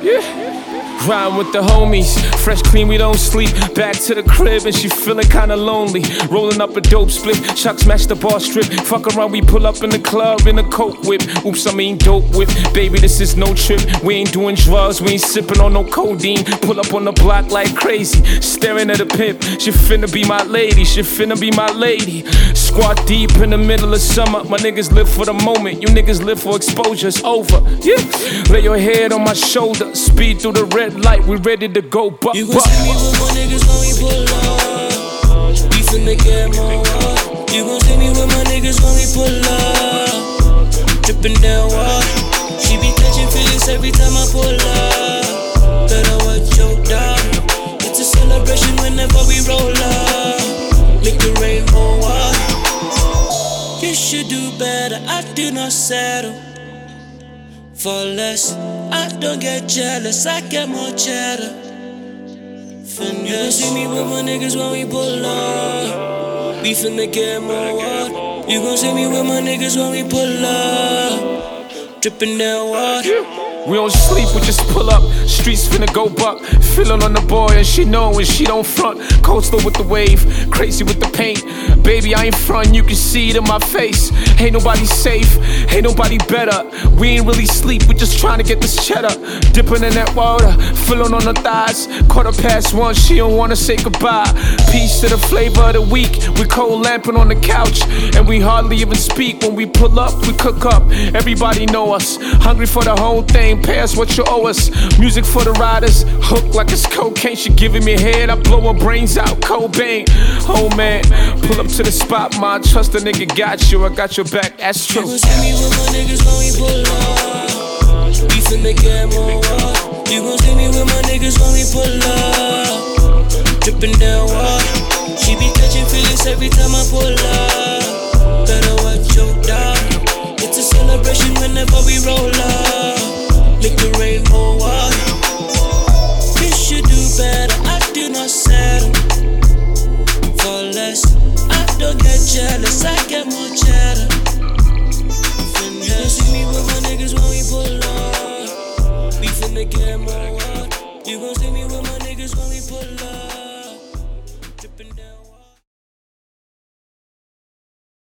Rhyme with the homies, fresh clean, we don't sleep. Back to the crib and she feeling kinda lonely. Rolling up a dope split, Chuck smash the bar strip. Fuck around, we pull up in the club in a coke whip. Oops, I mean dope whip. Baby, this is no trip. We ain't doing drugs, we ain't sipping on no codeine. Pull up on the block like crazy, staring at a pimp. She finna be my lady, she finna be my lady. Squad deep in the middle of summer. My niggas live for the moment, you niggas live for exposure. It's over, yeah. Lay your head on my shoulder, speed through the red light, we ready to go. You gon' see me with my niggas when we pull up. We finna get more up. You gon' see me with my niggas when we pull up. Drippin' down water. She be catching feelings every time I pull up. Better watch your dog. It's a celebration whenever we roll up. Make the rain pour water. You should do better, I do not settle for less. I don't get jealous, I get more cheddar. You gon' see me with my niggas when we pull up. We finna get more water. You gon' see me with my niggas when we pull up. Drippin' down water. We don't sleep, we just pull up. Streets finna go buck. Feelin' on the boy and she know when she don't front. Coastal with the wave, crazy with the paint. Baby, I ain't front, you can see it in my face. Ain't nobody safe, ain't nobody better. We ain't really sleep, we just tryna get this cheddar. Dippin' in that water, feelin' on the thighs. 1:15, she don't wanna say goodbye. Peace to the flavor of the week. We cold lampin' on the couch, and we hardly even speak. When we pull up, we cook up. Everybody know us, hungry for the whole thing. Pay us what you owe us. Music for the riders, hooked like it's cocaine. She giving me head, I blow her brains out. Cobain, oh man, pull up to the spot, ma. Trust a nigga got you, I got your back. That's true. You gon' see me with my niggas when we pull up. We finna get more water. You gon' see me with my niggas when we pull up. Drippin' down water. She be catching feelings every time I pull up. Better watch your dog. It's a celebration whenever we roll up. Make the rain pour water. You should do better, I do not settle for less. I don't get jealous, I get more cheddar. You gon' see me with my niggas when we pull up. We finna get more water. You gon' see me with my niggas when we pull up.